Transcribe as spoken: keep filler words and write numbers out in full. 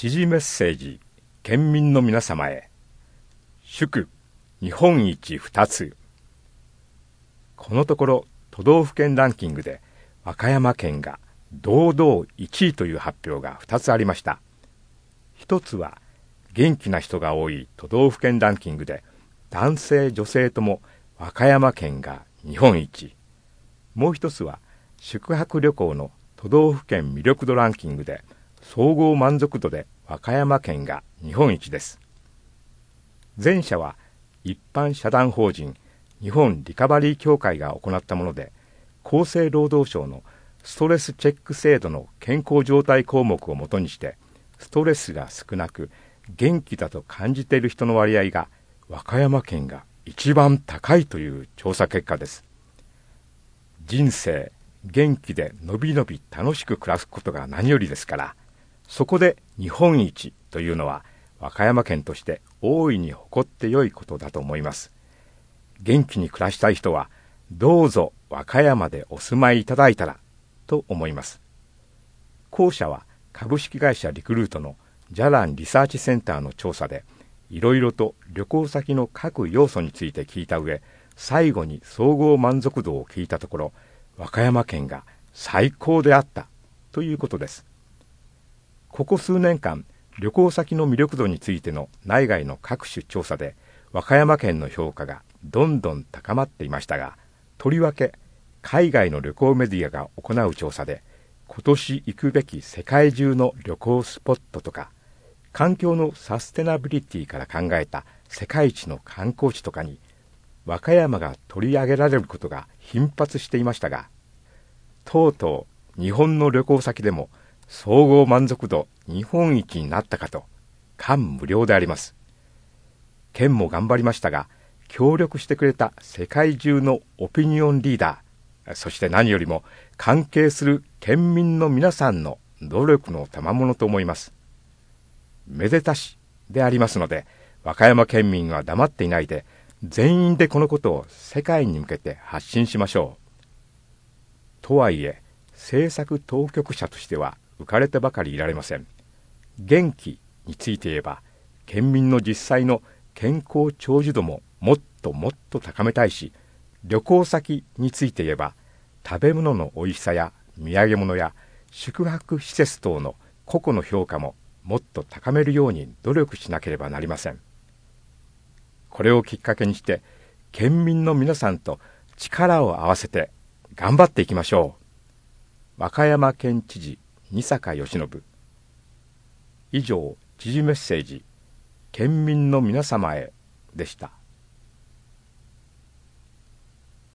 知事メッセージ、県民の皆様へ。祝日本一二つ。このところ都道府県ランキングで和歌山県が堂々いちいという発表が二つありました。一つは元気な人が多い都道府県ランキングで男性女性とも和歌山県が日本一。もう一つは宿泊旅行の都道府県魅力度ランキングで総合満足度で和歌山県が日本一です。前者は一般社団法人日本リカバリー協会が行ったもので、厚生労働省のストレスチェック制度の健康状態項目をもとにして、ストレスが少なく元気だと感じている人の割合が和歌山県が一番高いという調査結果です。人生元気でのびのび楽しく暮らすことが何よりですから、そこで日本一というのは和歌山県として大いに誇ってよいことだと思います。元気に暮らしたい人はどうぞ和歌山でお住まいいただいたらと思います。後者は株式会社リクルートのジャランリサーチセンターの調査で、いろいろと旅行先の各要素について聞いた上、最後に総合満足度を聞いたところ、和歌山県が最高であったということです。ここ数年間、旅行先の魅力度についての内外の各種調査で和歌山県の評価がどんどん高まっていましたが、とりわけ海外の旅行メディアが行う調査で、今年行くべき世界中の旅行スポットとか、環境のサステナビリティから考えた世界一の観光地とかに和歌山が取り上げられることが頻発していましたが、とうとう日本の旅行先でも総合満足度日本一になったかと感無量であります。県も頑張りましたが、協力してくれた世界中のオピニオンリーダー、そして何よりも関係する県民の皆さんの努力の賜物と思います。めでたしでありますので、和歌山県民は黙っていないで、全員でこのことを世界に向けて発信しましょう。とはいえ、政策当局者としては浮かれてばかりいられません。元気について言えば、県民の実際の健康長寿度ももっともっと高めたいし、旅行先について言えば、食べ物の美味しさや土産物や宿泊施設等の個々の評価ももっと高めるように努力しなければなりません。これをきっかけにして、県民の皆さんと力を合わせて頑張っていきましょう。和歌山県知事仁坂義信。以上、知事メッセージ、県民の皆様へでした。